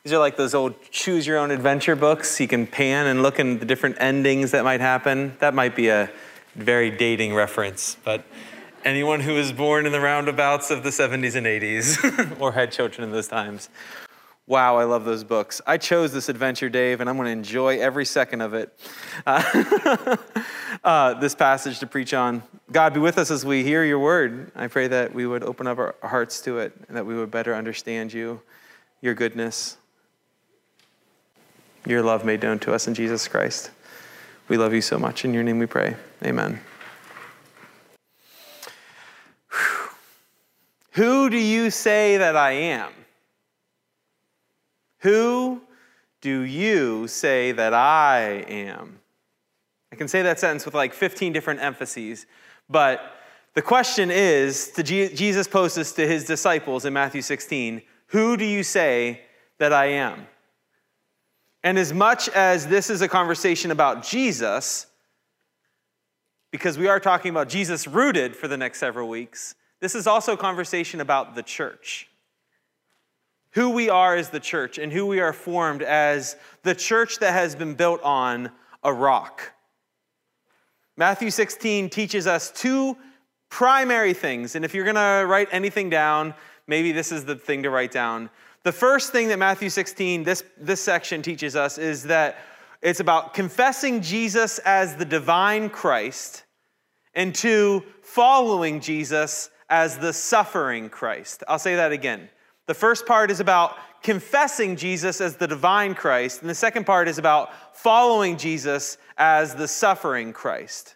These are like those old choose your own adventure books. You can pan and look in the different endings that might happen. That might be a very dating reference, but anyone who was born in the roundabouts of the 70s and 80s or had children in those times. Wow, I love those books. I chose this adventure, Dave, and I'm going to enjoy every second of it. This passage to preach on. God, be with us as we hear your word. I pray that we would open up our hearts to it and that we would better understand you, your goodness, your love made known to us in Jesus Christ. We love you so much. In your name we pray. Amen. Who do you say that I am? Who do you say that I am? I can say that sentence with like 15 different emphases, but the question is, Jesus posed this to his disciples in Matthew 16, who do you say that I am? And as much as this is a conversation about Jesus, because we are talking about Jesus rooted for the next several weeks, this is also a conversation about the church. Who we are as the church and who we are formed as the church that has been built on a rock. Matthew 16 teaches us two primary things. And if you're going to write anything down, maybe this is the thing to write down. The first thing that Matthew 16, this section teaches us is that it's about confessing Jesus as the divine Christ, and two, following Jesus as the suffering Christ. I'll say that again. The first part is about confessing Jesus as the divine Christ, and the second part is about following Jesus as the suffering Christ.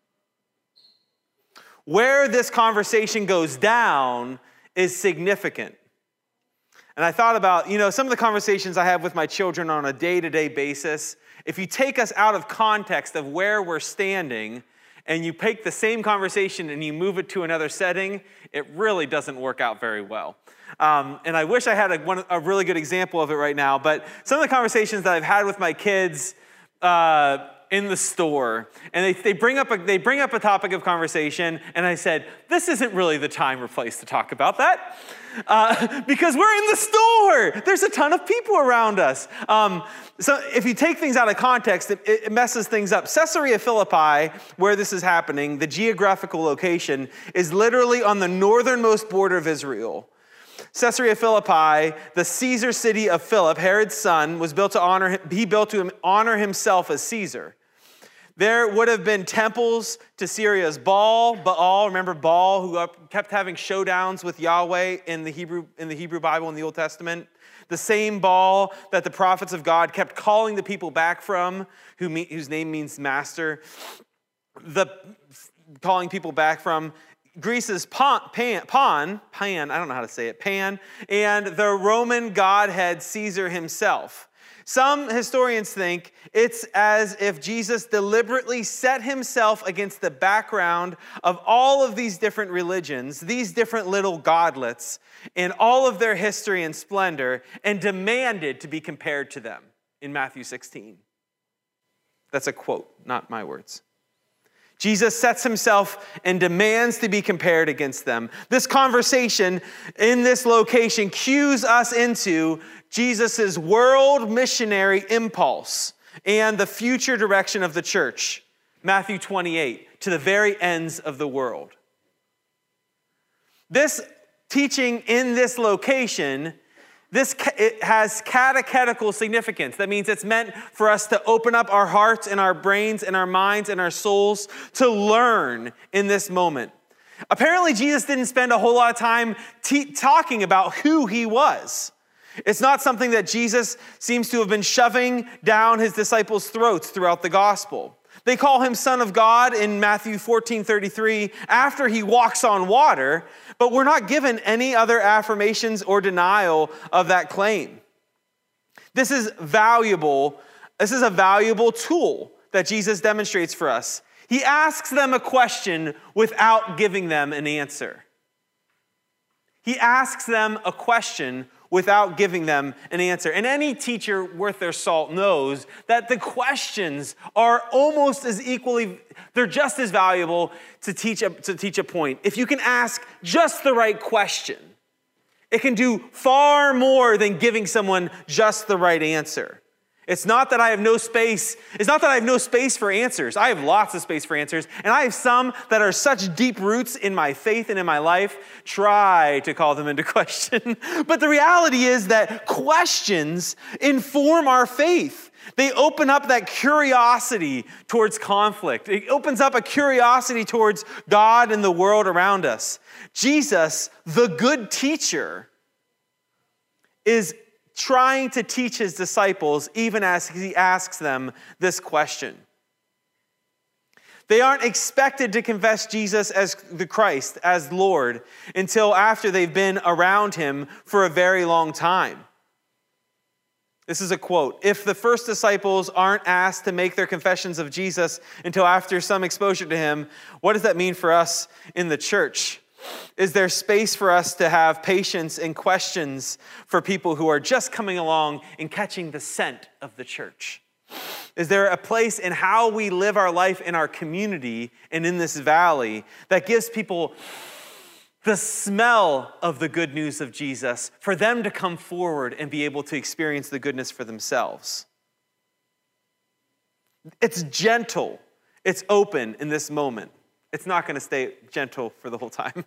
Where this conversation goes down is significant. And I thought about, some of the conversations I have with my children on a day-to-day basis. If you take us out of context of where we're standing and you take the same conversation and you move it to another setting, it really doesn't work out very well. And I wish I had a really good example of it right now, but some of the conversations that I've had with my kids in the store, and they bring up a topic of conversation, and I said, this isn't really the time or place to talk about that. Because we're in the store. There's a ton of people around us. So if you take things out of context, it messes things up. Caesarea Philippi, where this is happening, the geographical location, is literally on the northernmost border of Israel. Caesarea Philippi, the Caesar city of Philip, Herod's son, was built to honor him. He built to honor himself as Caesar. There would have been temples to Syria's Baal, remember Baal, who kept having showdowns with Yahweh in the Hebrew Bible in the Old Testament. The same Baal that the prophets of God kept calling the people back from, whose name means master. Calling people back from Greece's Pan, I don't know how to say it, Pan, and the Roman godhead Caesar himself. Some historians think it's as if Jesus deliberately set himself against the background of all of these different religions, these different little godlets, in all of their history and splendor, and demanded to be compared to them in Matthew 16. That's a quote, not my words. Jesus sets himself and demands to be compared against them. This conversation in this location cues us into Jesus' world missionary impulse and the future direction of the church. Matthew 28, to the very ends of the world. This teaching in this location, it has catechetical significance. That means it's meant for us to open up our hearts and our brains and our minds and our souls to learn in this moment. Apparently, Jesus didn't spend a whole lot of time talking about who he was. It's not something that Jesus seems to have been shoving down his disciples' throats throughout the gospel. They call him Son of God in Matthew 14:33 after he walks on water, but we're not given any other affirmations or denial of that claim. This is valuable. This is a valuable tool that Jesus demonstrates for us. He asks them a question without giving them an answer. He asks them a question without giving them an answer. And any teacher worth their salt knows that the questions are almost as equally, they're just as valuable to teach a point. If you can ask just the right question, It can do far more than giving someone just the right answer. It's not that I have no space. It's not that I have no space for answers. I have lots of space for answers. And I have some that are such deep roots in my faith and in my life. Try to call them into question. But the reality is that questions inform our faith. They open up that curiosity towards conflict. It opens up a curiosity towards God and the world around us. Jesus, the good teacher, is trying to teach his disciples even as he asks them this question. They aren't expected to confess Jesus as the Christ, as Lord, until after they've been around him for a very long time. This is a quote. If the first disciples aren't asked to make their confessions of Jesus until after some exposure to him, what does that mean for us in the church? Is there space for us to have patience and questions for people who are just coming along and catching the scent of the church? Is there a place in how we live our life in our community and in this valley that gives people the smell of the good news of Jesus for them to come forward and be able to experience the goodness for themselves? It's gentle. It's open in this moment. It's not going to stay gentle for the whole time.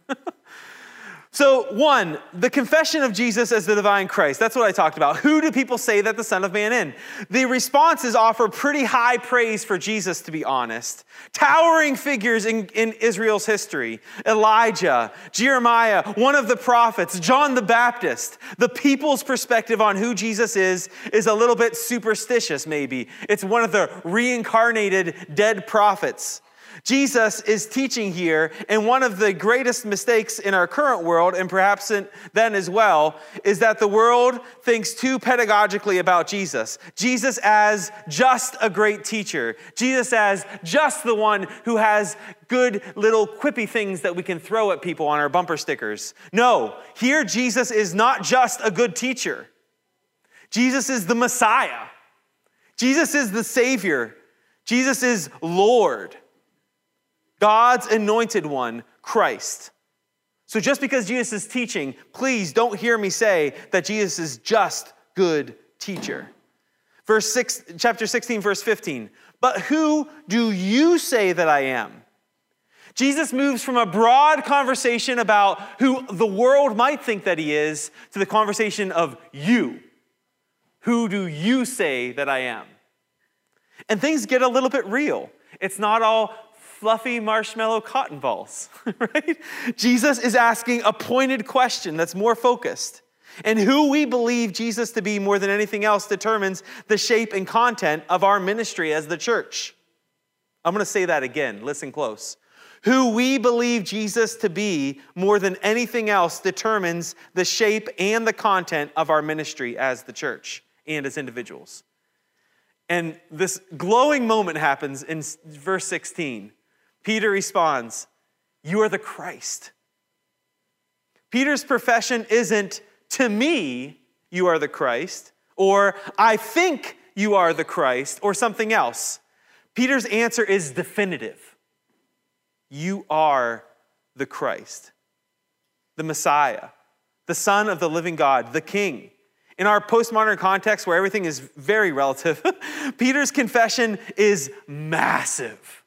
So, one, the confession of Jesus as the divine Christ. That's what I talked about. Who do people say that the Son of Man is? The responses offer pretty high praise for Jesus, to be honest. Towering figures in Israel's history. Elijah, Jeremiah, one of the prophets, John the Baptist. The people's perspective on who Jesus is a little bit superstitious, maybe. It's one of the reincarnated dead prophets. Jesus is teaching here, and one of the greatest mistakes in our current world, and perhaps then as well, is that the world thinks too pedagogically about Jesus. Jesus as just a great teacher. Jesus as just the one who has good little quippy things that we can throw at people on our bumper stickers. No, here Jesus is not just a good teacher. Jesus is the Messiah. Jesus is the Savior. Jesus is Lord. God's anointed one, Christ. So just because Jesus is teaching, please don't hear me say that Jesus is just good teacher. Chapter 16, verse 15. But who do you say that I am? Jesus moves from a broad conversation about who the world might think that he is to the conversation of you. Who do you say that I am? And things get a little bit real. It's not all fluffy marshmallow cotton balls, right? Jesus is asking a pointed question that's more focused. And who we believe Jesus to be more than anything else determines the shape and content of our ministry as the church. I'm going to say that again. Listen close. Who we believe Jesus to be more than anything else determines the shape and the content of our ministry as the church and as individuals. And this glowing moment happens in verse 16. Peter responds, "You are the Christ." Peter's profession isn't, "To me, you are the Christ," or "I think you are the Christ," or something else. Peter's answer is definitive. You are the Christ, the Messiah, the Son of the living God, the King. In our postmodern context where everything is very relative, Peter's confession is massive.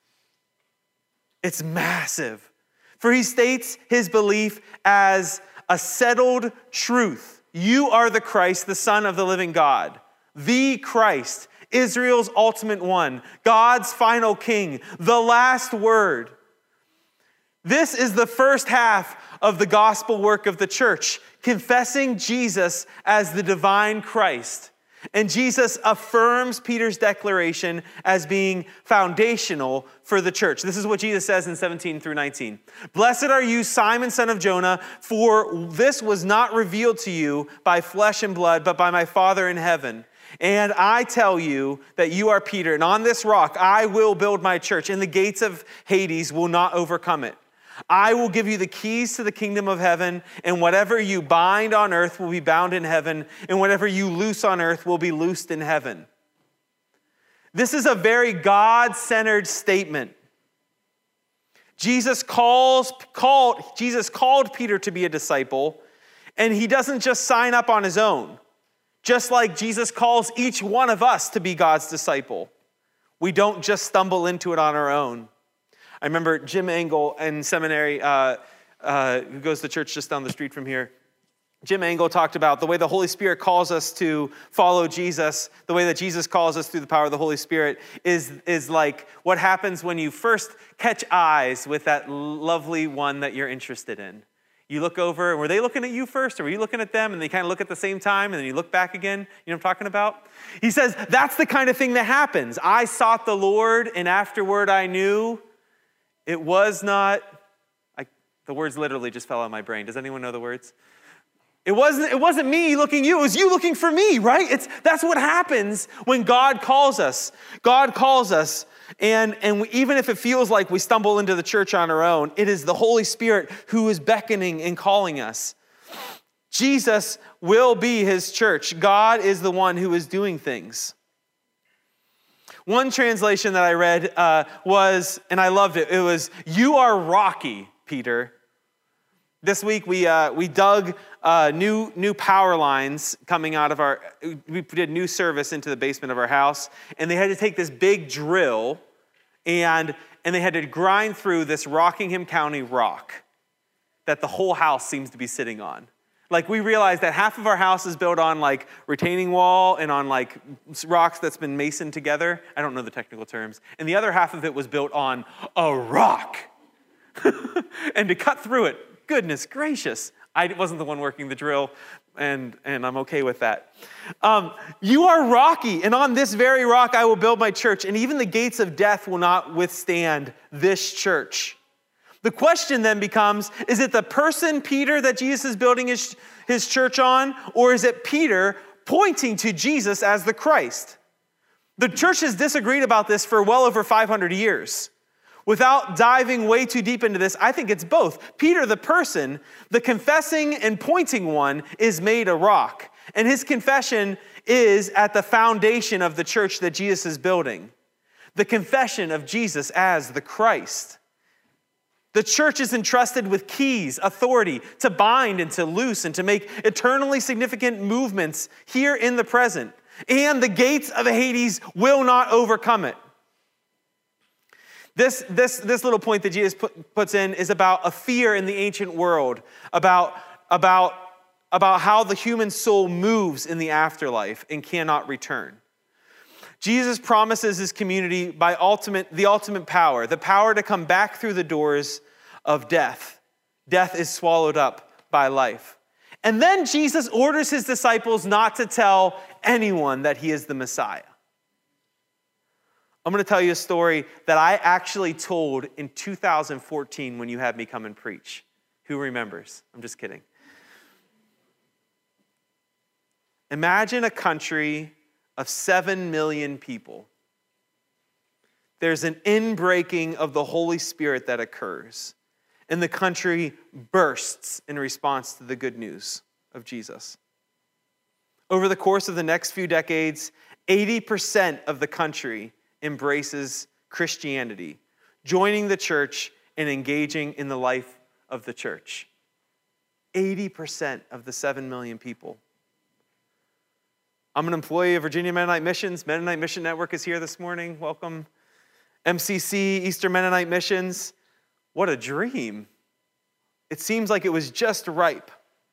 It's massive. For he states his belief as a settled truth. You are the Christ, the Son of the living God. The Christ, Israel's ultimate one, God's final king, the last word. This is the first half of the gospel work of the church, confessing Jesus as the divine Christ. And Jesus affirms Peter's declaration as being foundational for the church. This is what Jesus says in 17 through 19. "Blessed are you, Simon, son of Jonah, for this was not revealed to you by flesh and blood, but by my Father in heaven. And I tell you that you are Peter, and on this rock I will build my church, and the gates of Hades will not overcome it. I will give you the keys to the kingdom of heaven, and whatever you bind on earth will be bound in heaven, and whatever you loose on earth will be loosed in heaven." This is a very God-centered statement. Jesus called Peter to be a disciple, And he doesn't just sign up on his own. Just like Jesus calls each one of us to be God's disciple. We don't just stumble into it on our own. I remember Jim Engel in seminary, who goes to church just down the street from here. Jim Engel talked about the way the Holy Spirit calls us to follow Jesus, the way that Jesus calls us through the power of the Holy Spirit is like what happens when you first catch eyes with that lovely one that you're interested in. You look over, were they looking at you first, or were you looking at them, and they kind of look at the same time, and then you look back again? You know what I'm talking about? He says, that's the kind of thing that happens. I sought the Lord, and afterward I knew it was not, the words literally just fell out of my brain. Does anyone know the words? It wasn't me looking you, it was you looking for me, right? That's what happens when God calls us. God calls us, and even if it feels like we stumble into the church on our own, it is the Holy Spirit who is beckoning and calling us. Jesus will be his church. God is the one who is doing things. One translation that I read was, and I loved it, it was, "You are rocky, Peter." This week we dug new power lines coming out of we did new service into the basement of our house, and they had to take this big drill and they had to grind through this Rockingham County rock that the whole house seems to be sitting on. Like, we realized that half of our house is built on like retaining wall and on like rocks that's been masoned together. I don't know the technical terms. And the other half of it was built on a rock. And to cut through it, goodness gracious. I wasn't the one working the drill, and I'm okay with that. You are rocky, and on this very rock I will build my church, and even the gates of death will not withstand this church. The question then becomes, is it the person, Peter, that Jesus is building his church on, or is it Peter pointing to Jesus as the Christ? The church has disagreed about this for well over 500 years. Without diving way too deep into this, I think it's both. Peter, the person, the confessing and pointing one, is made a rock. And his confession is at the foundation of the church that Jesus is building. The confession of Jesus as the Christ. The church is entrusted with keys, authority to bind and to loose and to make eternally significant movements here in the present. And the gates of Hades will not overcome it. This little point that Jesus puts in is about a fear in the ancient world, about how the human soul moves in the afterlife and cannot return. Jesus promises his community by the ultimate power, the power to come back through the doors of death. Death is swallowed up by life. And then Jesus orders his disciples not to tell anyone that he is the Messiah. I'm going to tell you a story that I actually told in 2014 when you had me come and preach. Who remembers? I'm just kidding. Imagine a country of 7 million people. There's an inbreaking of the Holy Spirit that occurs, and the country bursts in response to the good news of Jesus. Over the course of the next few decades, 80% of the country embraces Christianity, joining the church and engaging in the life of the church. 80% of the 7 million people. I'm an employee of Virginia Mennonite Missions. Mennonite Mission Network is here this morning. Welcome. MCC, Eastern Mennonite Missions. What a dream. It seems like it was just ripe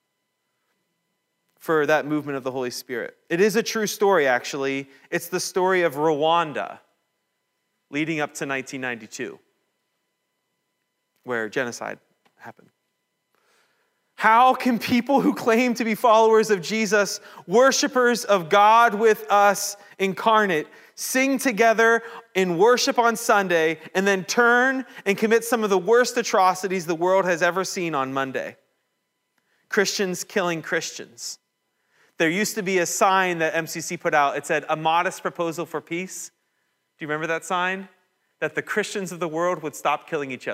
for that movement of the Holy Spirit. It is a true story, actually. It's the story of Rwanda leading up to 1992, where genocide happened. How can people who claim to be followers of Jesus, worshipers of God with us incarnate, sing together in worship on Sunday and then turn and commit some of the worst atrocities the world has ever seen on Monday? Christians killing Christians. There used to be a sign that MCC put out. It said, "A modest proposal for peace." Do you remember that sign? That the Christians of the world would stop killing each other.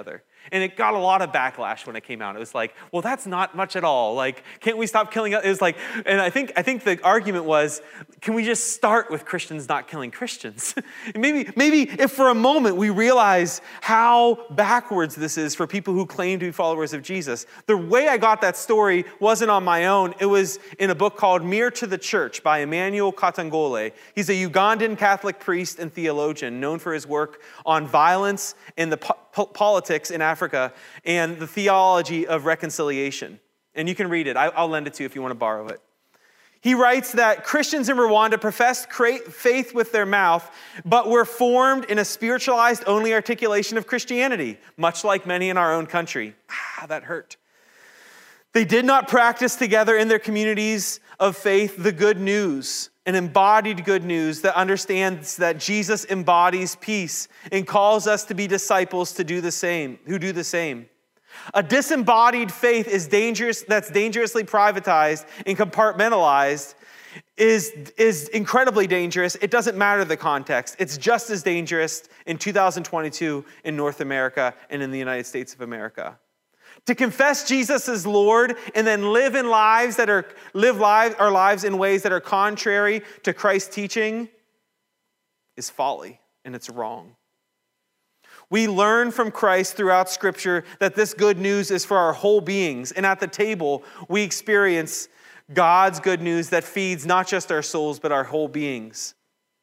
And it got a lot of backlash when it came out. It was like, well, that's not much at all. Like, can't we stop killing? It was like, and I think the argument was, can we just start with Christians not killing Christians? maybe if for a moment we realize how backwards this is for people who claim to be followers of Jesus. The way I got that story wasn't on my own. It was in a book called Mirror to the Church by Emmanuel Katangole. He's a Ugandan Catholic priest and theologian known for his work on violence and the politics in Africa and the theology of reconciliation. And you can read it. I'll lend it to you if you want to borrow it. He writes that Christians in Rwanda professed faith with their mouth, but were formed in a spiritualized only articulation of Christianity, much like many in our own country. That hurt. They did not practice together in their communities of faith the good news, an embodied good news that understands that Jesus embodies peace and calls us to be disciples to do the same, who do the same. A disembodied faith is dangerous, that's dangerously privatized and compartmentalized, is incredibly dangerous. It doesn't matter the context. It's just as dangerous in 2022 in North America and in the United States of America. To confess Jesus as Lord and then live our lives in ways that are contrary to Christ's teaching is folly, and it's wrong. We learn from Christ throughout Scripture that this good news is for our whole beings. And at the table, we experience God's good news that feeds not just our souls, but our whole beings.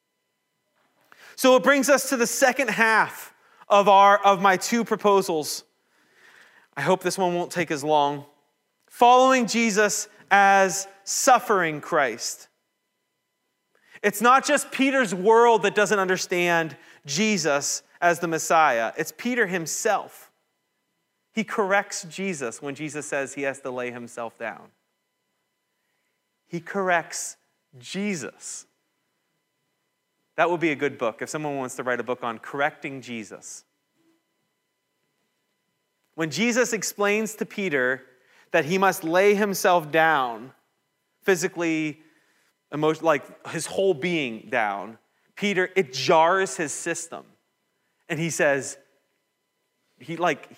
So it brings us to the second half of my two proposals. I hope this one won't take as long. Following Jesus as suffering Christ. It's not just Peter's world that doesn't understand Jesus as the Messiah. It's Peter himself. He corrects Jesus when Jesus says he has to lay himself down. He corrects Jesus. That would be a good book if someone wants to write a book on correcting Jesus. When Jesus explains to Peter that he must lay himself down, physically, emotionally, like his whole being down, it jars his system. And he says, Jesus,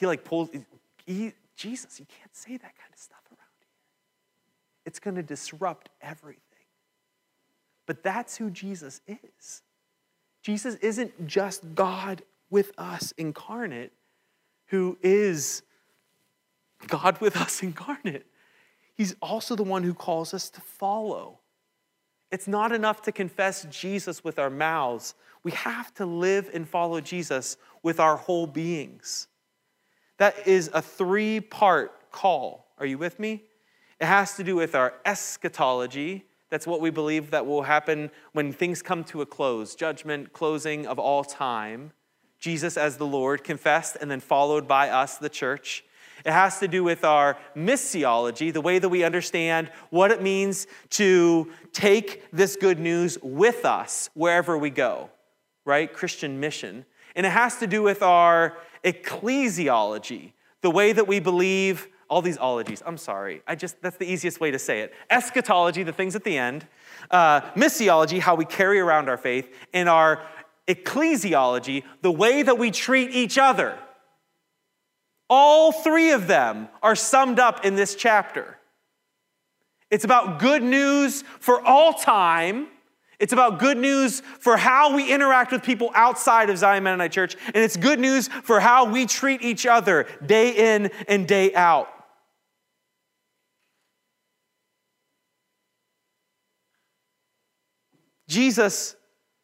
you can't say that kind of stuff around here. It's going to disrupt everything. But that's who Jesus is. Jesus isn't just God with us incarnate, who is God with us incarnate. He's also the one who calls us to follow. It's not enough to confess Jesus with our mouths. We have to live and follow Jesus with our whole beings. That is a 3-part call. Are you with me? It has to do with our eschatology. That's what we believe that will happen when things come to a close. Judgment, closing of all time. Jesus as the Lord, confessed and then followed by us, the church. It has to do with our missiology, the way that we understand what it means to take this good news with us wherever we go, right? Christian mission. And it has to do with our ecclesiology, the way that we believe, all these ologies, I'm sorry. That's the easiest way to say it. Eschatology, the things at the end. Missiology, how we carry around our faith. And our ecclesiology, the way that we treat each other. All 3 of them are summed up in this chapter. It's about good news for all time. It's about good news for how we interact with people outside of Zion Mennonite Church. And it's good news for how we treat each other day in and day out. Jesus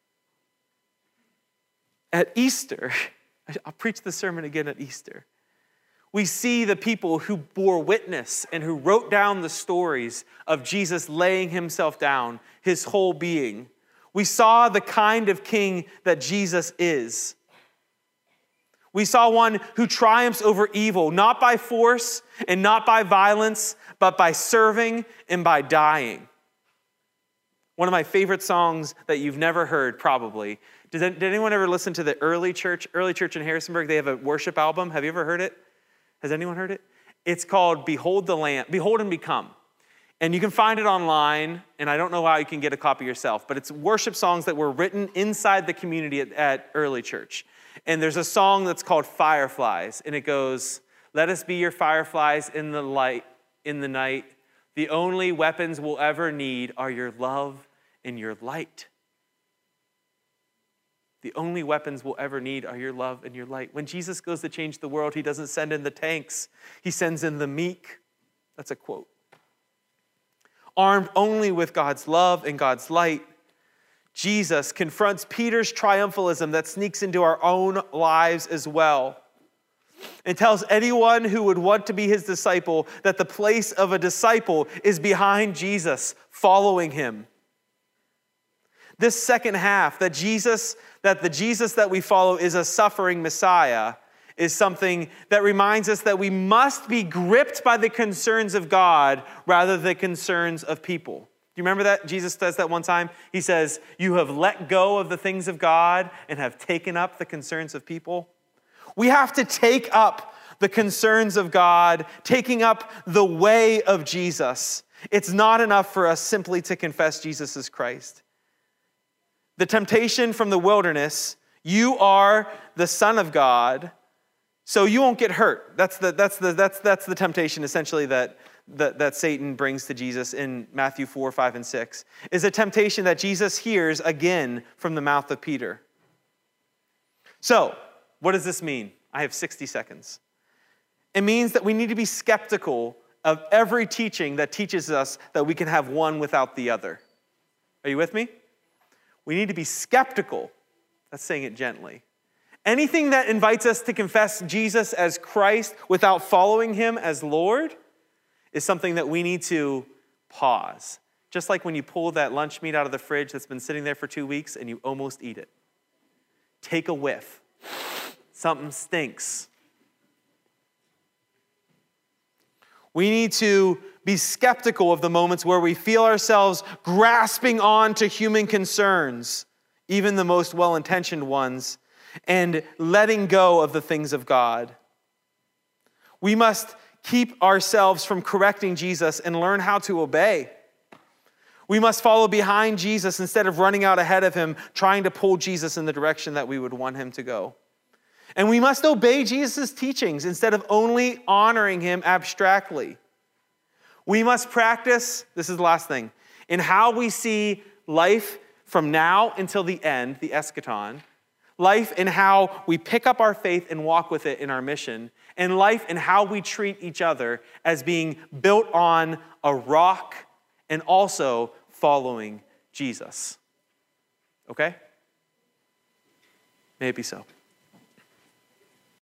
at Easter, I'll preach the sermon again at Easter. We see the people who bore witness and who wrote down the stories of Jesus laying himself down, his whole being. We saw the kind of king that Jesus is. We saw one who triumphs over evil, not by force and not by violence, but by serving and by dying. One of my favorite songs that you've never heard, probably. Did anyone ever listen to the Early Church in Harrisonburg? They have a worship album. Have you ever heard it? Has anyone heard it? It's called Behold the Lamb, Behold and Become. And you can find it online, and I don't know how you can get a copy yourself, but it's worship songs that were written inside the community at Early Church. And there's a song that's called Fireflies, and it goes, "Let us be your fireflies in the light, in the night. The only weapons we'll ever need are your love and your light." The only weapons we'll ever need are your love and your light. When Jesus goes to change the world, he doesn't send in the tanks. He sends in the meek. That's a quote. Armed only with God's love and God's light, Jesus confronts Peter's triumphalism that sneaks into our own lives as well, and tells anyone who would want to be his disciple that the place of a disciple is behind Jesus, following him. This second half, that the Jesus that we follow is a suffering Messiah, is something that reminds us that we must be gripped by the concerns of God rather than the concerns of people. Do you remember that? Jesus says that one time. He says, "You have let go of the things of God and have taken up the concerns of people." We have to take up the concerns of God, taking up the way of Jesus. It's not enough for us simply to confess Jesus as Christ. The temptation from the wilderness, you are the Son of God, so you won't get hurt. That's the temptation essentially that Satan brings to Jesus in Matthew 4, 5, and 6, is a temptation that Jesus hears again from the mouth of Peter. So, what does this mean? I have 60 seconds. It means that we need to be skeptical of every teaching that teaches us that we can have one without the other. Are you with me? We need to be skeptical. That's saying it gently. Anything that invites us to confess Jesus as Christ without following him as Lord is something that we need to pause. Just like when you pull that lunch meat out of the fridge that's been sitting there for 2 weeks and you almost eat it. Take a whiff. Something stinks. We need to be skeptical of the moments where we feel ourselves grasping on to human concerns, even the most well-intentioned ones, and letting go of the things of God. We must keep ourselves from correcting Jesus and learn how to obey. We must follow behind Jesus instead of running out ahead of him, trying to pull Jesus in the direction that we would want him to go. And we must obey Jesus' teachings instead of only honoring him abstractly. We must practice, this is the last thing, in how we see life from now until the end, the eschaton, life in how we pick up our faith and walk with it in our mission, and life in how we treat each other as being built on a rock and also following Jesus. Okay? May it be so.